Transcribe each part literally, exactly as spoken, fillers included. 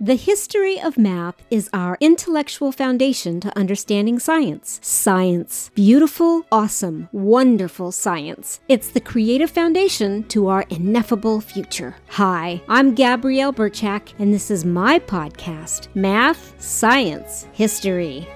The history of math is our intellectual foundation to understanding science. Science. Beautiful, awesome, wonderful science. It's the creative foundation to our ineffable future. Hi, I'm Gabrielle Burchak, and this is my podcast, Math, Science, History.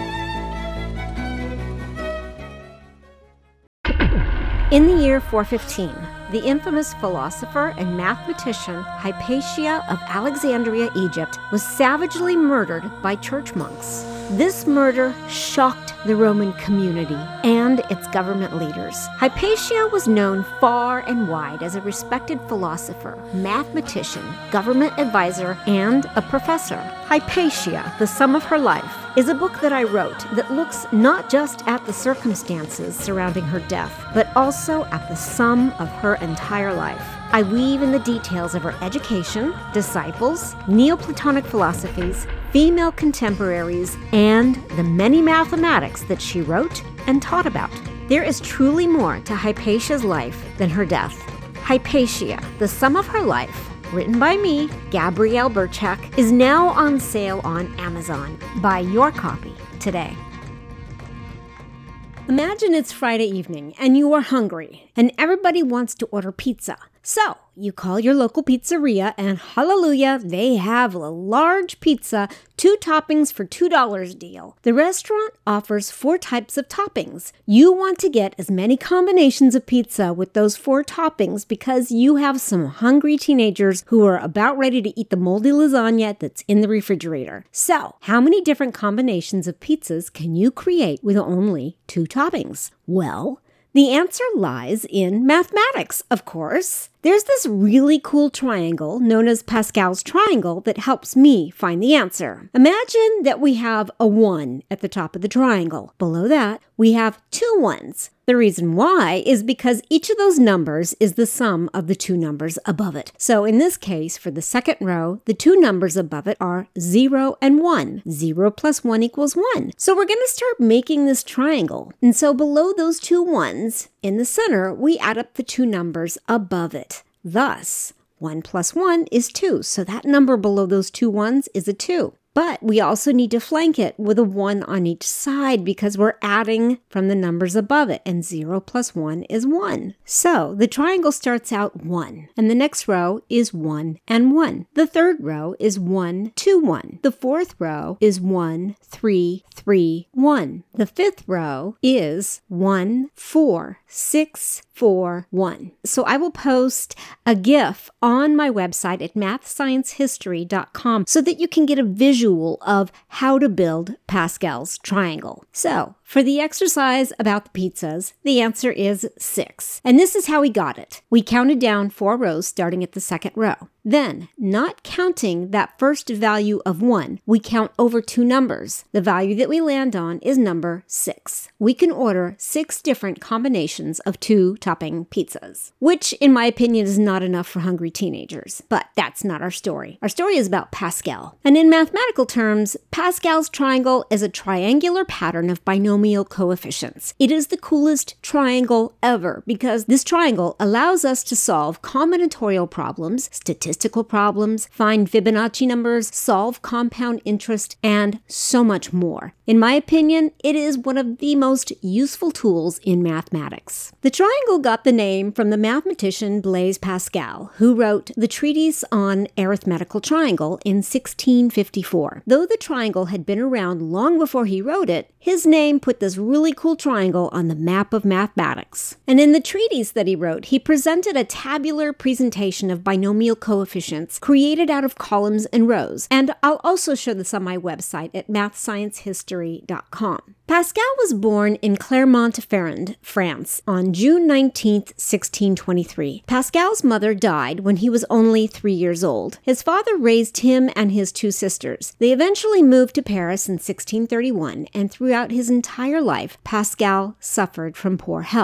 In the year four fifteen, the infamous philosopher and mathematician Hypatia of Alexandria, Egypt, was savagely murdered by church monks. This murder shocked the Roman community and its government leaders. Hypatia was known far and wide as a respected philosopher, mathematician, government advisor, and a professor. Hypatia, The Sum of Her Life, is a book that I wrote that looks not just at the circumstances surrounding her death, but also at the sum of her entire life. I weave in the details of her education, disciples, Neoplatonic philosophies, female contemporaries, and the many mathematics that she wrote and taught about. There is truly more to Hypatia's life than her death. Hypatia, The Sum of Her Life, written by me, Gabrielle Burchak, is now on sale on Amazon. Buy your copy today. Imagine it's Friday evening and you are hungry and everybody wants to order pizza. So you call your local pizzeria and hallelujah, they have a large pizza, two toppings for two dollars deal. The restaurant offers four types of toppings. You want to get as many combinations of pizza with those four toppings because you have some hungry teenagers who are about ready to eat the moldy lasagna that's in the refrigerator. So, how many different combinations of pizzas can you create with only two toppings? Well, the answer lies in mathematics, of course. There's this really cool triangle known as Pascal's triangle that helps me find the answer. Imagine that we have a one at the top of the triangle. Below that, we have two ones. The reason why is because each of those numbers is the sum of the two numbers above it. So in this case, for the second row, the two numbers above it are zero and one. zero plus one equals one. So we're going to start making this triangle. And so below those two ones, in the center, we add up the two numbers above it. Thus, one plus one is two. So that number below those two ones is a two. But we also need to flank it with a one on each side because we're adding from the numbers above it, and zero plus one is one. So the triangle starts out one, and the next row is one and one. The third row is one, two, one. The fourth row is one, three, three, one. The fifth row is one, four, six, four, one. So I will post a GIF on my website at math science history dot com so that you can get a visual of how to build Pascal's triangle. So, for the exercise about the pizzas, the answer is six. And this is how we got it. We counted down four rows starting at the second row. Then, not counting that first value of one, we count over two numbers. The value that we land on is number six. We can order six different combinations of two topping pizzas, which in my opinion is not enough for hungry teenagers. But that's not our story. Our story is about Pascal. And in mathematical terms, Pascal's triangle is a triangular pattern of binomial coefficients. It is the coolest triangle ever because this triangle allows us to solve combinatorial problems, statistical problems, find Fibonacci numbers, solve compound interest, and so much more. In my opinion, it is one of the most useful tools in mathematics. The triangle got the name from the mathematician Blaise Pascal, who wrote the treatise on arithmetical triangle in sixteen fifty-four. Though the triangle had been around long before he wrote it, his name put this really cool triangle on the map of mathematics. And in the treatise that he wrote, he presented a tabular presentation of binomial coefficients created out of columns and rows. And I'll also show this on my website at math science history dot com. Pascal was born in Clermont-Ferrand, France, on June nineteenth, sixteen twenty-three. Pascal's mother died when he was only three years old. His father raised him and his two sisters. They eventually moved to Paris in sixteen thirty-one, and throughout his entire life, Pascal suffered from poor health.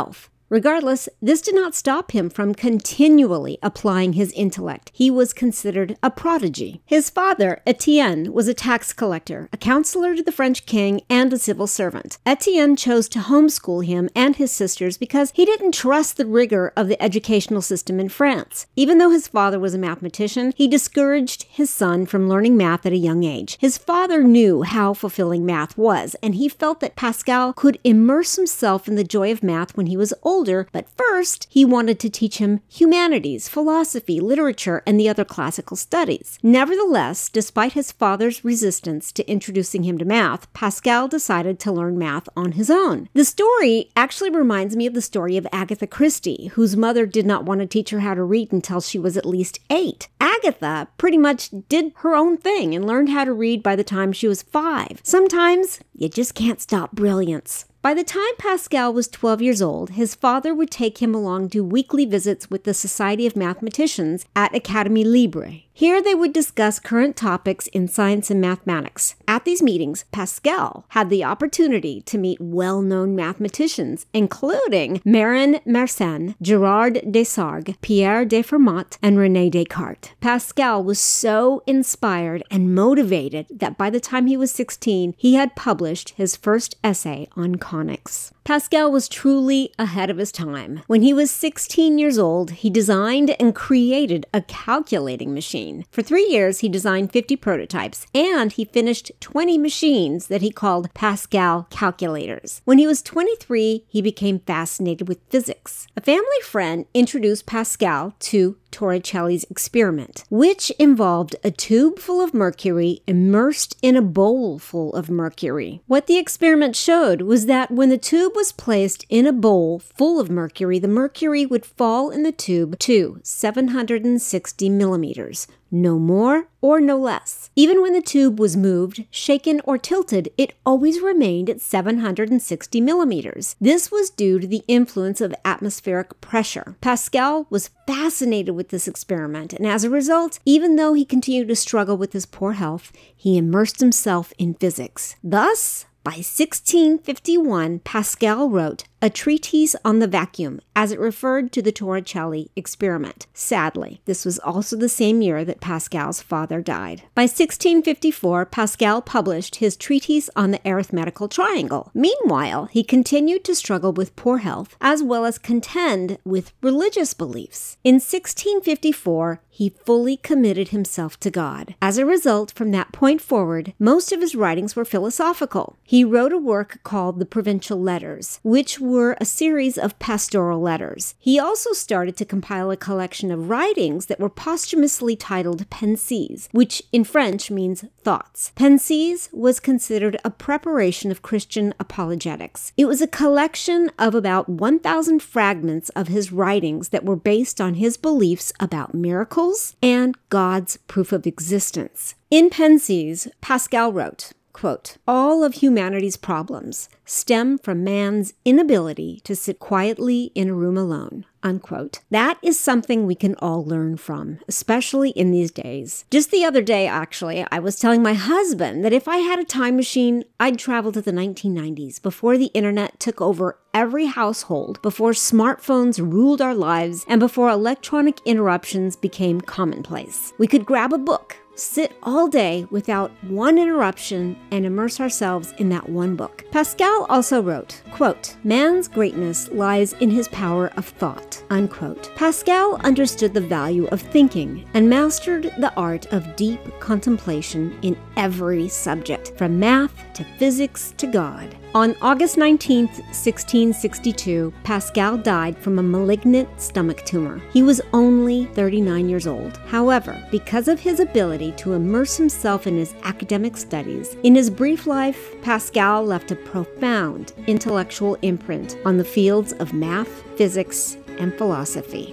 Regardless, this did not stop him from continually applying his intellect. He was considered a prodigy. His father, Etienne, was a tax collector, a counselor to the French king, and a civil servant. Etienne chose to homeschool him and his sisters because he didn't trust the rigor of the educational system in France. Even though his father was a mathematician, he discouraged his son from learning math at a young age. His father knew how fulfilling math was, and he felt that Pascal could immerse himself in the joy of math when he was older. Older, but first, he wanted to teach him humanities, philosophy, literature, and the other classical studies. Nevertheless, despite his father's resistance to introducing him to math, Pascal decided to learn math on his own. The story actually reminds me of the story of Agatha Christie, whose mother did not want to teach her how to read until she was at least eight. Agatha pretty much did her own thing and learned how to read by the time she was five. Sometimes, you just can't stop brilliance. By the time Pascal was twelve years old, his father would take him along to weekly visits with the Society of Mathematicians at Académie Libre. Here they would discuss current topics in science and mathematics. At these meetings, Pascal had the opportunity to meet well-known mathematicians, including Marin Mersenne, Gerard Desargues, Pierre de Fermat, and René Descartes. Pascal was so inspired and motivated that by the time he was sixteen, he had published his first essay on conics. Pascal was truly ahead of his time. When he was sixteen years old, he designed and created a calculating machine. For three years, he designed fifty prototypes, and he finished twenty machines that he called Pascal calculators. When he was twenty-three, he became fascinated with physics. A family friend introduced Pascal to Torricelli's experiment, which involved a tube full of mercury immersed in a bowl full of mercury. What the experiment showed was that when the tube was placed in a bowl full of mercury, the mercury would fall in the tube to seven hundred sixty millimeters. No more or no less. Even when the tube was moved, shaken, or tilted, it always remained at seven hundred sixty millimeters. This was due to the influence of atmospheric pressure. Pascal was fascinated with this experiment, and as a result, even though he continued to struggle with his poor health, he immersed himself in physics. Thus, by sixteen fifty-one, Pascal wrote a treatise on the vacuum, as it referred to the Torricelli experiment. Sadly, this was also the same year that Pascal's father died. By sixteen fifty-four, Pascal published his treatise on the arithmetical triangle. Meanwhile, he continued to struggle with poor health, as well as contend with religious beliefs. In sixteen fifty-four, he fully committed himself to God. As a result, from that point forward, most of his writings were philosophical. He wrote a work called the Provincial Letters, which were a series of pastoral letters. He also started to compile a collection of writings that were posthumously titled Pensées, which in French means thoughts. Pensées was considered a preparation of Christian apologetics. It was a collection of about one thousand fragments of his writings that were based on his beliefs about miracles and God's proof of existence. In Pensées, Pascal wrote, quote, "All of humanity's problems stem from man's inability to sit quietly in a room alone," unquote. That is something we can all learn from, especially in these days. Just the other day, actually, I was telling my husband that if I had a time machine, I'd travel to the nineteen nineties, before the internet took over every household, before smartphones ruled our lives, and before electronic interruptions became commonplace. We could grab a book, sit all day without one interruption, and immerse ourselves in that one book. Pascal also wrote, quote, "Man's greatness lies in his power of thought," unquote. Pascal understood the value of thinking and mastered the art of deep contemplation in every subject, from math to physics to God. On August nineteenth, sixteen sixty-two, Pascal died from a malignant stomach tumor. He was only thirty-nine years old. However, because of his ability to immerse himself in his academic studies, in his brief life, Pascal left a profound intellectual imprint on the fields of math, physics, and philosophy.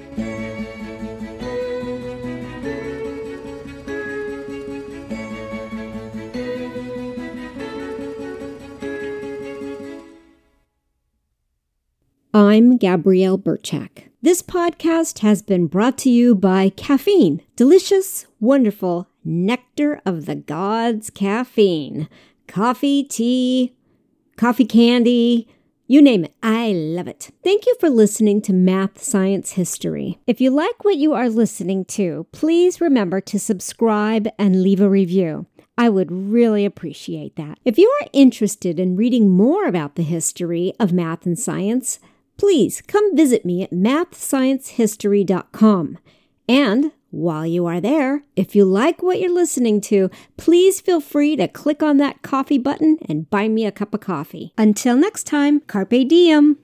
I'm Gabrielle Birchak. This podcast has been brought to you by caffeine. Delicious, wonderful nectar of the gods caffeine. Coffee, tea, coffee candy, You name it. I love it. Thank you for listening to Math Science History. If you like what you are listening to, please remember to subscribe and leave a review. I would really appreciate that. If you are interested in reading more about the history of math and science, please come visit me at math science history dot com. And while you are there, if you like what you're listening to, please feel free to click on that coffee button and buy me a cup of coffee. Until next time, carpe diem.